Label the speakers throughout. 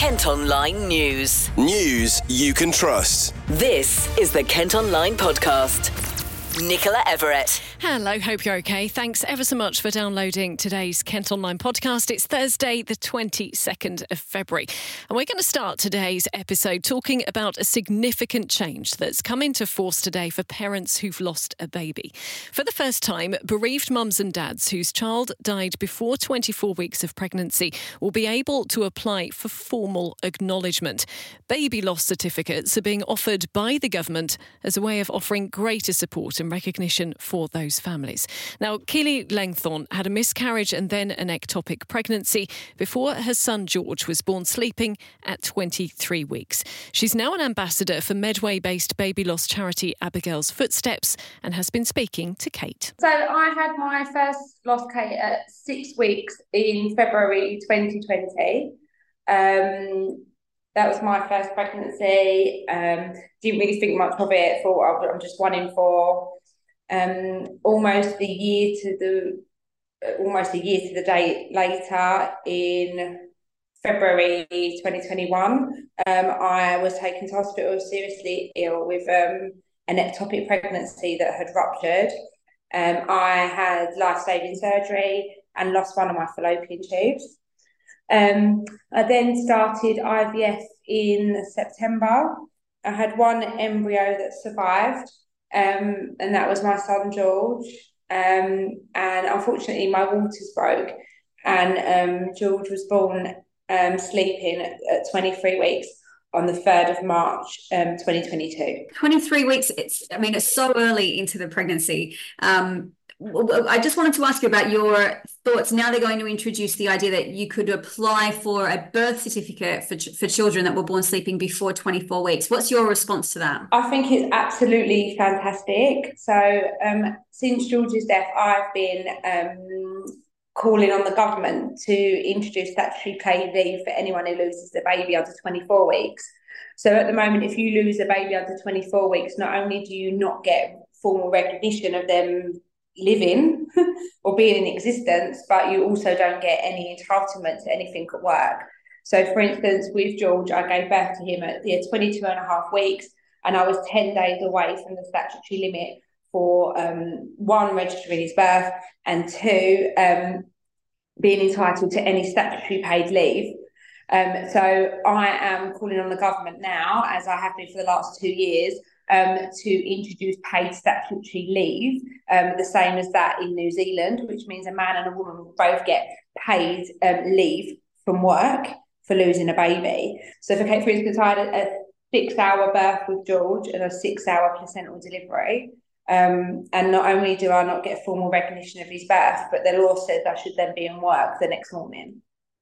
Speaker 1: Kent Online News.
Speaker 2: News you can trust.
Speaker 1: This is the Kent Online Podcast. Nicola Everett.
Speaker 3: Hello, hope you're okay. Thanks ever so much for downloading today's Kent Online podcast. It's Thursday, the 22nd of February. And we're going to start today's episode talking about a significant change that's come into force today for parents who've lost a baby. For the first time, bereaved mums and dads whose child died before 24 weeks of pregnancy will be able to apply for formal acknowledgement. Baby loss certificates are being offered by the government as a way of offering greater support and recognition for those families. Now, Keely Langthorne had a miscarriage and then an ectopic pregnancy before her son George was born sleeping at 23 weeks. She's now an ambassador for Medway-based baby loss charity Abigail's Footsteps and has been speaking to Kate.
Speaker 4: So I had my first lost Kate at 6 weeks in February 2020. That was my first pregnancy. Didn't really think much of it. Thought I'm just 1 in 4. Almost a year to the date later, in February 2021, I was taken to hospital seriously ill with an ectopic pregnancy that had ruptured. I had life-saving surgery and lost one of my fallopian tubes. I then started IVF in September. I had one embryo that survived, and that was my son George. And unfortunately, my waters broke, and George was born sleeping at 23 weeks on the 3rd of March 2022.
Speaker 5: 23 weeks, it's so early into the pregnancy. I just wanted to ask you about your thoughts. Now they're going to introduce the idea that you could apply for a birth certificate for children that were born sleeping before 24 weeks. What's your response to that?
Speaker 4: I think it's absolutely fantastic. So since George's death, I've been calling on the government to introduce statutory paid leave for anyone who loses a baby under 24 weeks. So at the moment, if you lose a baby under 24 weeks, not only do you not get formal recognition of them living or being in existence, but you also don't get any entitlement to anything at work. So for instance, with George, I gave birth to him at 22 and a half weeks, and I was 10 days away from the statutory limit for one, registering his birth, and two, being entitled to any statutory paid leave. So I am calling on the government now, as I have been for the last 2 years, to introduce paid statutory leave, the same as that in New Zealand, which means a man and a woman will both get paid leave from work for losing a baby. So for Kate, for instance, I had a 6-hour birth with George and a 6-hour placental delivery. And not only do I not get formal recognition of his birth, but the law says I should then be in work the next morning.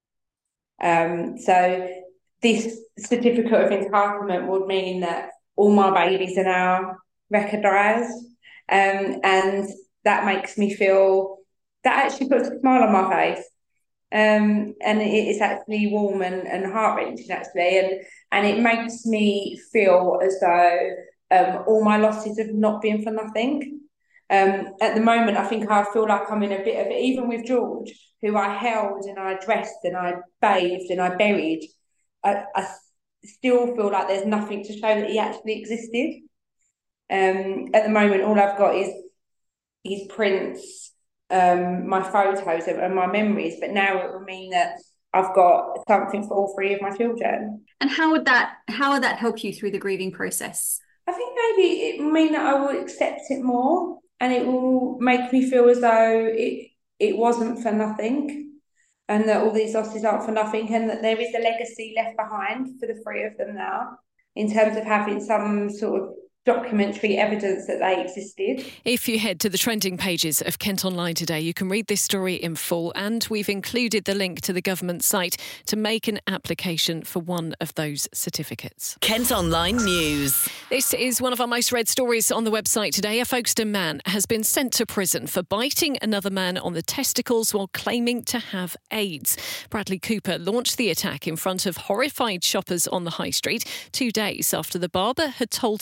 Speaker 4: So this certificate of entitlement would mean that all my babies are now recognised, and that makes me feel, that actually puts a smile on my face, and it's actually warm and heart-wrenching actually, and it makes me feel as though all my losses have not been for nothing. At the moment, I think I feel like I'm in a bit of, even with George, who I held and I dressed and I bathed and I buried, I still feel like there's nothing to show that he actually existed. At the moment, all I've got is his prints, my photos and my memories, but now it will mean that I've got something for all 3 of my children.
Speaker 5: And how would that help you through the grieving process?
Speaker 4: I think maybe it will mean that I will accept it more, and it will make me feel as though it wasn't for nothing, and that all these losses aren't for nothing, and that there is a legacy left behind for the 3 of them now, in terms of having some sort of documentary evidence that they existed.
Speaker 3: If you head to the trending pages of Kent Online today, you can read this story in full, and we've included the link to the government site to make an application for one of those certificates.
Speaker 1: Kent Online News.
Speaker 3: This is one of our most read stories on the website today. A Folkestone man has been sent to prison for biting another man on the testicles while claiming to have AIDS. Bradley Cooper launched the attack in front of horrified shoppers on the high street 2 days after the barber had told him off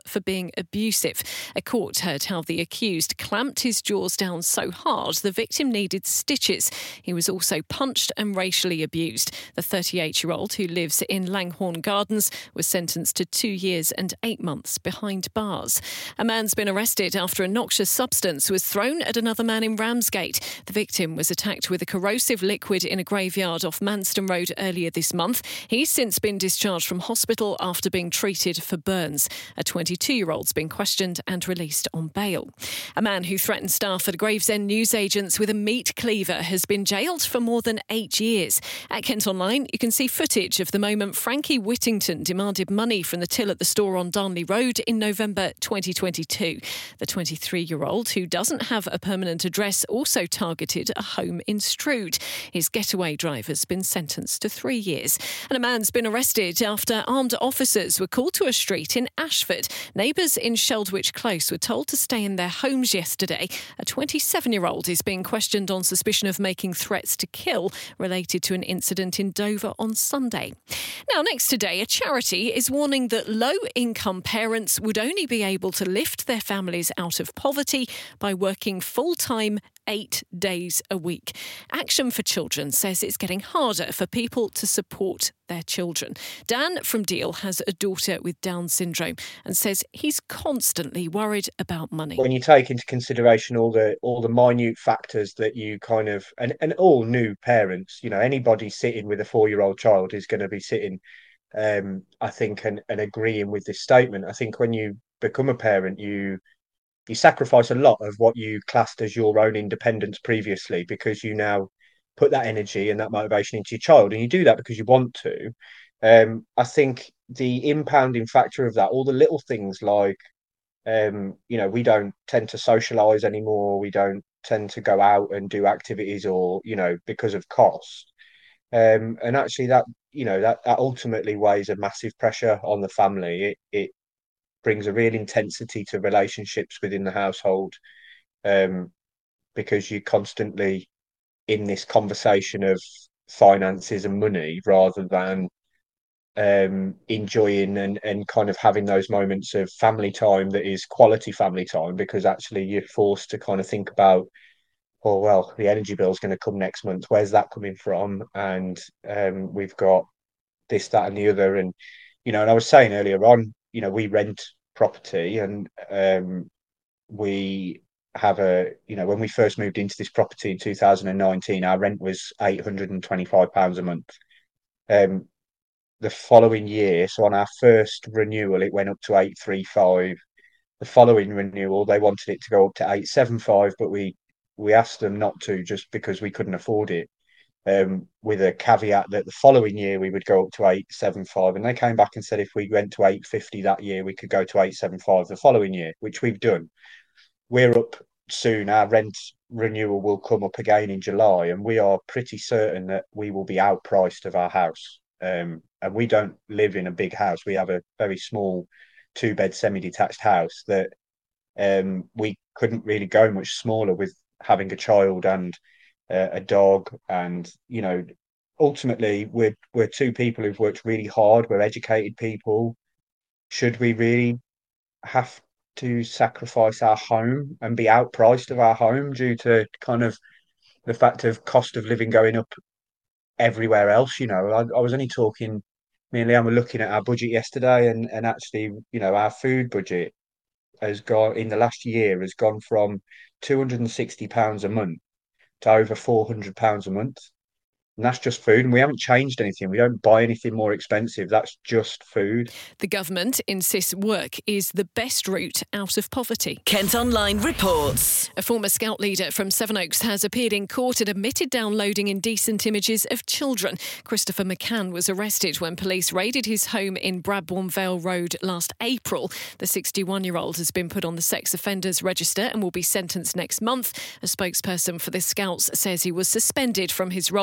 Speaker 3: for being abusive. A court heard how the accused clamped his jaws down so hard the victim needed stitches. He was also punched and racially abused. The 38-year-old, who lives in Langhorne Gardens, was sentenced to 2 years and 8 months behind bars. A man's been arrested after a noxious substance was thrown at another man in Ramsgate. The victim was attacked with a corrosive liquid in a graveyard off Manston Road earlier this month. He's since been discharged from hospital after being treated for burns. A 22-year-old's been questioned and released on bail. A man who threatened staff at Gravesend newsagents with a meat cleaver has been jailed for more than 8 years. At Kent Online, you can see footage of the moment Frankie Whittington demanded money from the till at the store on Darnley Road in November 2022. The 23-year-old, who doesn't have a permanent address, also targeted a home in Strood. His getaway driver's been sentenced to 3 years. And a man's been arrested after armed officers were called to a street in Ashford. Neighbours in Sheldwich Close were told to stay in their homes yesterday. A 27-year-old is being questioned on suspicion of making threats to kill related to an incident in Dover on Sunday. Now, next today, a charity is warning that low-income parents would only be able to lift their families out of poverty by working full-time 8 days a week. Action for Children says it's getting harder for people to support their children. Dan from Deal has a daughter with Down syndrome and says he's constantly worried about money.
Speaker 6: When you take into consideration all the minute factors that you kind of, and all new parents, you know, anybody sitting with a 4-year-old child is going to be sitting, I think, and agreeing with this statement. I think when you become a parent, you sacrifice a lot of what you classed as your own independence previously, because you now put that energy and that motivation into your child, and you do that because you want to. I think the impounding factor of that, all the little things like, we don't tend to socialise anymore. We don't tend to go out and do activities, or, because of cost. And actually that ultimately weighs a massive pressure on the family. It brings a real intensity to relationships within the household, because you're constantly in this conversation of finances and money, rather than enjoying and kind of having those moments of family time that is quality family time, because actually you're forced to kind of think about, oh, well, the energy bill is going to come next month. Where's that coming from? And we've got this, that, and the other. And, and I was saying earlier on, we rent property, and we have when we first moved into this property in 2019, our rent was £825 a month. The following year, so on our first renewal, it went up to 835. The following renewal, they wanted it to go up to 875, but we asked them not to, just because we couldn't afford it, with a caveat that the following year we would go up to 875. And they came back and said if we went to 850 that year, we could go to 875 the following year, which we've done. We're up soon. Our rent renewal will come up again in July, and we are pretty certain that we will be outpriced of our house. And we don't live in a big house. We have a very small 2-bed semi-detached house that we couldn't really go much smaller, with having a child and a dog. And ultimately we're two people who've worked really hard. We're educated people. Should we really have to sacrifice our home and be outpriced of our home due to kind of the fact of cost of living going up everywhere else? I was only talking, me and Leanne were looking at our budget yesterday, and actually, our food budget has gone, in the last year, has gone from £260 a month to over £400 a month. And that's just food. And we haven't changed anything. We don't buy anything more expensive. That's just food.
Speaker 3: The government insists work is the best route out of poverty.
Speaker 1: Kent Online reports.
Speaker 3: A former Scout leader from Sevenoaks has appeared in court and admitted downloading indecent images of children. Christopher McCann was arrested when police raided his home in Bradbourne Vale Road last April. The 61-year-old has been put on the sex offenders register and will be sentenced next month. A spokesperson for the Scouts says he was suspended from his role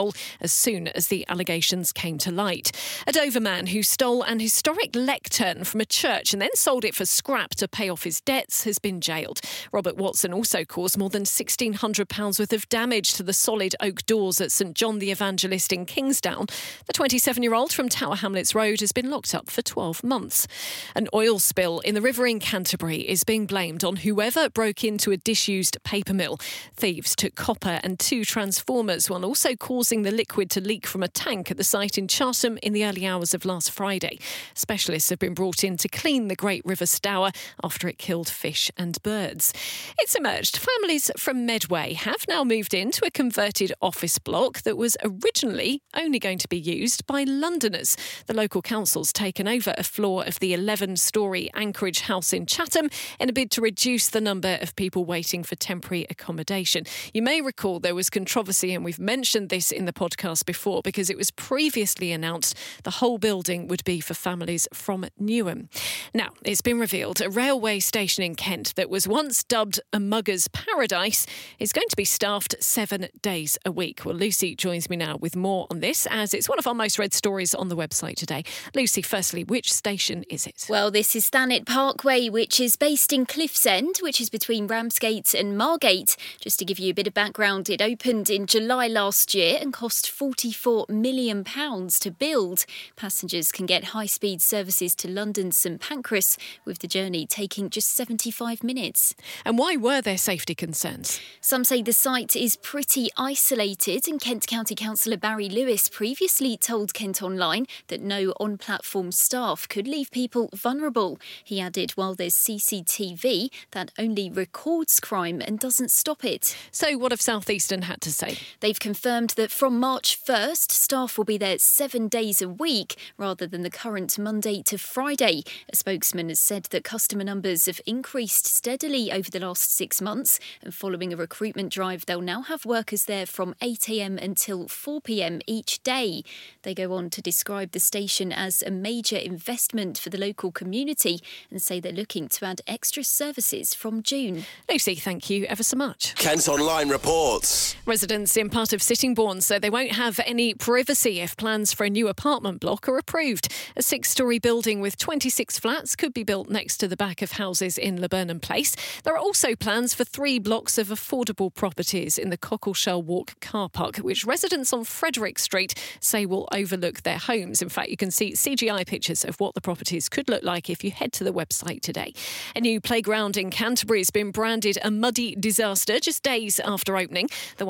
Speaker 3: as soon as the allegations came to light. A Dover man who stole an historic lectern from a church and then sold it for scrap to pay off his debts has been jailed. Robert Watson also caused more than £1,600 worth of damage to the solid oak doors at St John the Evangelist in Kingsdown. The 27-year-old from Tower Hamlets Road has been locked up for 12 months. An oil spill in the river in Canterbury is being blamed on whoever broke into a disused paper mill. Thieves took copper and 2 transformers while also causing the liquid to leak from a tank at the site in Chartham in the early hours of last Friday. Specialists have been brought in to clean the Great River Stour after it killed fish and birds. It's emerged families from Medway have now moved into a converted office block that was originally only going to be used by Londoners. The local council's taken over a floor of the 11-storey Anchorage house in Chatham in a bid to reduce the number of people waiting for temporary accommodation. You may recall there was controversy, and we've mentioned this in the podcast before, because it was previously announced the whole building would be for families from Newham. Now, it's been revealed a railway station in Kent that was once dubbed a mugger's paradise is going to be staffed 7 days a week. Well, Lucy joins me now with more on this, as it's one of our most read stories on the website today. Lucy, firstly, which station is it?
Speaker 7: Well, this is Thanet Parkway, which is based in Cliffsend, which is between Ramsgate and Margate. Just to give you a bit of background, it opened in July last year and cost £44 million to build. Passengers can get high-speed services to London's St Pancras, with the journey taking just 75 minutes.
Speaker 3: And why were there safety concerns?
Speaker 7: Some say the site is pretty isolated, and Kent County Councillor Barry Lewis previously told Kent Online that no on-platform staff could leave people vulnerable. He added, while there's CCTV, that only records crime and doesn't stop it.
Speaker 3: So what have South Eastern had to say?
Speaker 7: They've confirmed that from March 1st, staff will be there 7 days a week rather than the current Monday to Friday. A spokesman has said that customer numbers have increased steadily over the last 6 months, and following a recruitment drive, they'll now have workers there from 8 a.m. until 4 p.m. each day. They go on to describe the station as a major investment for the local community and say they're looking to add extra services from June.
Speaker 3: Lucy, thank you ever so much.
Speaker 2: Kent Online reports.
Speaker 3: Residents in part of Sittingbourne say they won't have any privacy if plans for a new apartment block are approved. A 6-storey building with 26 flats could be built next to the back of houses in Laburnum Place. There are also plans for 3 blocks of affordable properties in the Cockleshell Walk car park, which residents on Frederick Street say will overlook their homes. In fact, you can see CGI pictures of what the properties could look like if you head to the website today. A new playground in Canterbury has been branded a muddy disaster just days after opening. The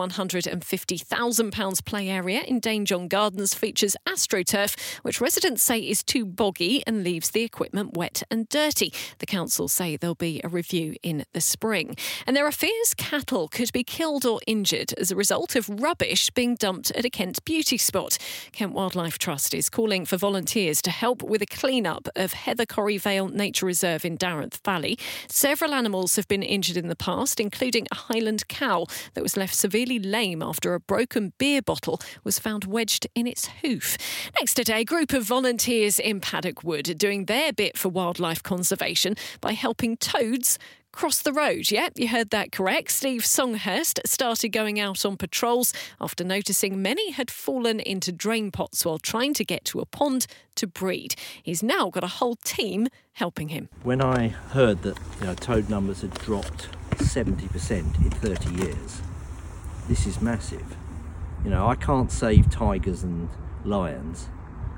Speaker 3: £150,000 play area in Dane John Gardens features AstroTurf, which residents say is too boggy and leaves the equipment wet and dirty. The council say there'll be a review in the spring. And there are fears cattle could be killed or injured as a result of rubbish being dumped at a Kent beauty spot. Kent Wildlife Trust is calling for volunteers to help with a clean-up of Heather Corrie Vale Nature Reserve in Darenth Valley. Several animals have been injured in the past, including a Highland cow that was left severely lame after a broken beer bottle was found wedged in its hoof. Next today, a group of volunteers in Paddock Wood are doing their bit for wildlife conservation by helping toads cross the road. Yep, you heard that correct. Steve Songhurst started going out on patrols after noticing many had fallen into drain pots while trying to get to a pond to breed. He's now got a whole team helping him.
Speaker 8: When I heard that toad numbers had dropped 70% in 30 years, this is massive. I can't save tigers and lions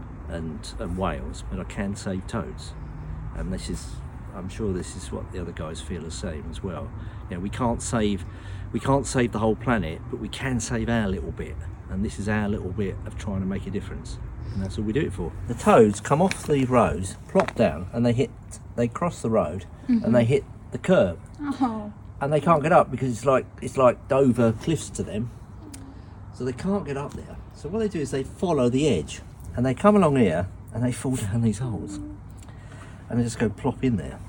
Speaker 8: and whales, but I can save toads. And I'm sure this is what the other guys feel the same as well. We can't save the whole planet, but we can save our little bit, and this is our little bit of trying to make a difference, and that's what we do it for. The toads come off the roads, plop down, and they cross the road, and they hit the curb, and they can't get up because it's like Dover cliffs to them, so they can't get up there. So what they do is they follow the edge, and they come along here, and they fall down these holes, and they just go plop in there,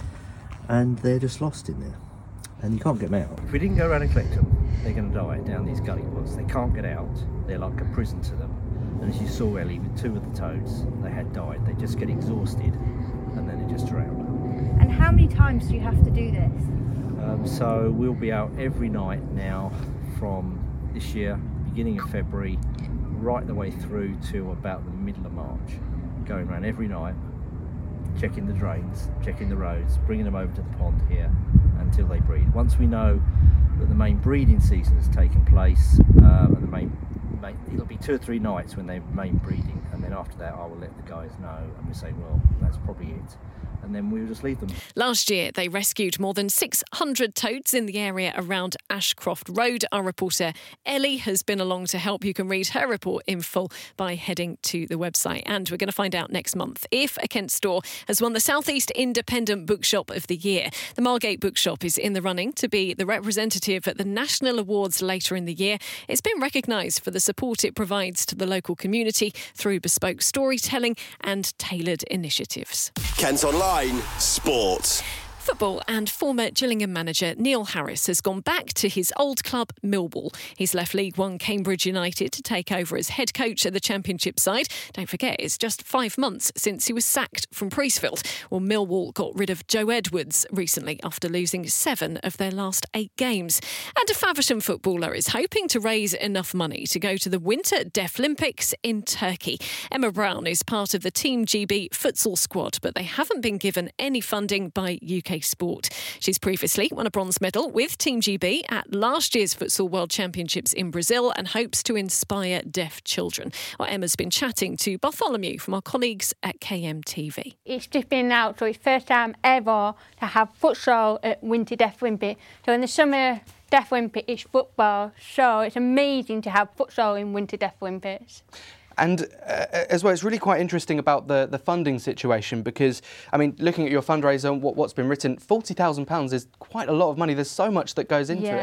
Speaker 8: and they're just lost in there, and you can't get them out. If we didn't go around and collect them, they're going to die down these gully pots. They can't get out. They're like a prison to them. And as you saw, Ellie, with 2 of the toads, they had died. They just get exhausted, and then they just drown.
Speaker 9: And how many times do you have to do this?
Speaker 8: So we'll be out every night now from this year, beginning of February, right the way through to about the middle of March, going around every night, checking the drains, checking the roads, bringing them over to the pond here until they breed. Once we know that the main breeding season has taken place, and it'll be 2 or 3 nights when they're main breeding, and then after that I will let the guys know, and we say, well, that's probably it. And then we'll just leave them.
Speaker 3: Last year, they rescued more than 600 toads in the area around Ashcroft Road. Our reporter Ellie has been along to help. You can read her report in full by heading to the website. And we're going to find out next month if a Kent store has won the South East Independent Bookshop of the Year. The Margate Bookshop is in the running to be the representative at the National Awards later in the year. It's been recognised for the support it provides to the local community through bespoke storytelling and tailored initiatives.
Speaker 2: Kent Online Sport.
Speaker 3: Football and former Gillingham manager Neil Harris has gone back to his old club, Millwall. He's left League One Cambridge United to take over as head coach of the Championship side. Don't forget, it's just 5 months since he was sacked from Priestfield. Well, Millwall got rid of Joe Edwards recently after losing 7 of their last 8 games. And a Faversham footballer is hoping to raise enough money to go to the Winter Deaflympics in Turkey. Emma Brown is part of the Team GB futsal squad, but they haven't been given any funding by UK Sport. She's previously won a bronze medal with Team GB at last year's Futsal World Championships in Brazil and hopes to inspire deaf children. Well, Emma's been chatting to Bartholomew from our colleagues at KMTV.
Speaker 9: It's just been out, so it's first time ever to have futsal at Winter Deaflympics. So in the summer Deaflympics, it's football, so it's amazing to have futsal in Winter Deaflympics.
Speaker 10: And as well, it's really quite interesting about the funding situation because, I mean, looking at your fundraiser and what's been written, £40,000 is quite a lot of money. There's so much that goes into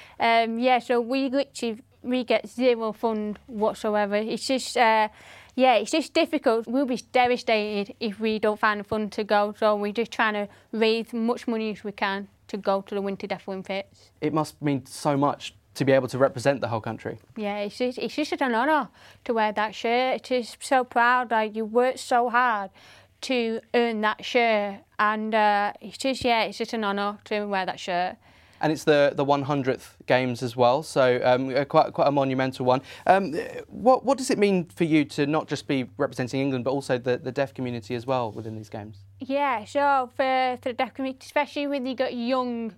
Speaker 10: it.
Speaker 9: So we get zero fund whatsoever. It's just, it's just difficult. We'll be devastated if we don't find a fund to go. So we're just trying to raise as much money as we can to go to the Winter Deaflympics.
Speaker 10: It must mean so much to be able to represent the whole country.
Speaker 9: Yeah, it's just an honour to wear that shirt. It is so proud. Like, you worked so hard to earn that shirt, and it's just an honour to wear that shirt.
Speaker 10: And it's the 100th Games as well, so quite a monumental one. What does it mean for you to not just be representing England, but also the deaf community as well within these games?
Speaker 9: Yeah, so for the deaf community, especially when you got young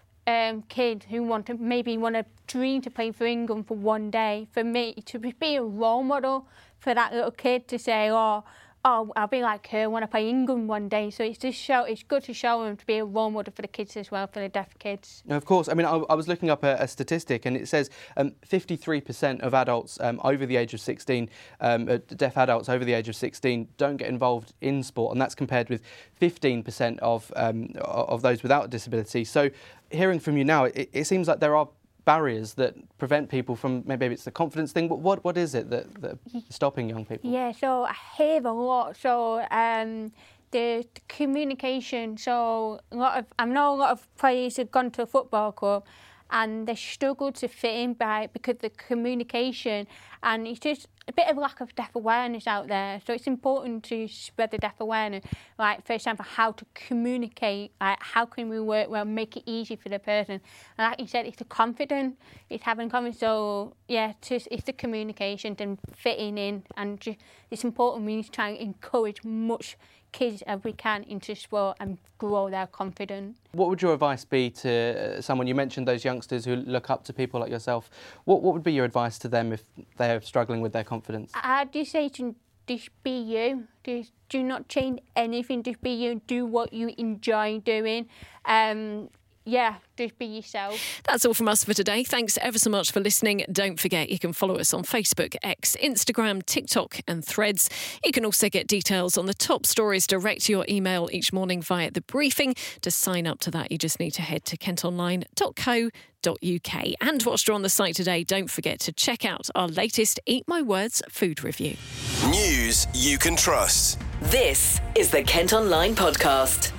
Speaker 9: kids who want to dream to play for England for one day, for me to be a role model for that little kid to say, oh, I'll be like her when I play England one day. So it's good to show them to be a role model for the kids as well, for the deaf kids.
Speaker 10: Of course. I mean, I was looking up a statistic, and it says 53% of adults over the age of 16, deaf adults over the age of 16, don't get involved in sport, and that's compared with 15% of those without a disability. So, hearing from you now, it seems like there are barriers that prevent people from, maybe it's the confidence thing, but what is it that is stopping young people?
Speaker 9: Yeah, so I hear a lot. So the communication. So I know a lot of players have gone to a football club and they struggle to fit in because of the communication, and it's just a bit of lack of deaf awareness out there. So it's important to spread the deaf awareness, like, for example, how to communicate, like how can we work well, make it easy for the person. And like you said, it's the confidence, it's having confidence. So yeah, it's the communication and fitting in, and it's important we need to try and encourage much kids as we can into sport and grow their confidence.
Speaker 10: What would your advice be to someone, you mentioned those youngsters who look up to people like yourself, what would be your advice to them if they're struggling with their confidence?
Speaker 9: I'd just say to just be you. Just do not change anything, just be you, do what you enjoy doing. Just be yourself.
Speaker 3: That's all from us for today. Thanks ever so much for listening. Don't forget you can follow us on Facebook, X, Instagram, TikTok and Threads. You can also get details on the top stories direct to your email each morning via The Briefing. To sign up to that, you just need to head to kentonline.co.uk. And whilst you're on the site today, don't forget to check out our latest Eat My Words food review.
Speaker 2: News you can trust.
Speaker 1: This is the Kent Online Podcast.